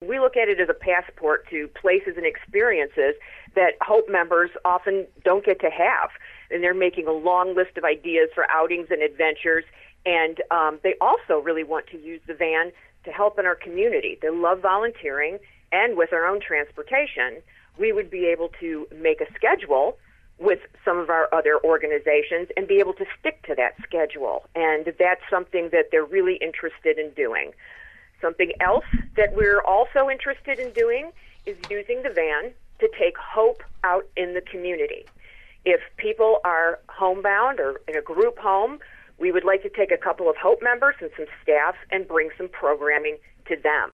we look at it as a passport to places and experiences that Hope members often don't get to have. And they're making a long list of ideas for outings and adventures. And they also really want to use the van to help in our community. They love volunteering, and with our own transportation, we would be able to make a schedule with some of our other organizations and be able to stick to that schedule. And that's something that they're really interested in doing. Something else that we're also interested in doing is using the van to take Hope out in the community. If people are homebound or in a group home, we would like to take a couple of Hope members and some staff and bring some programming to them.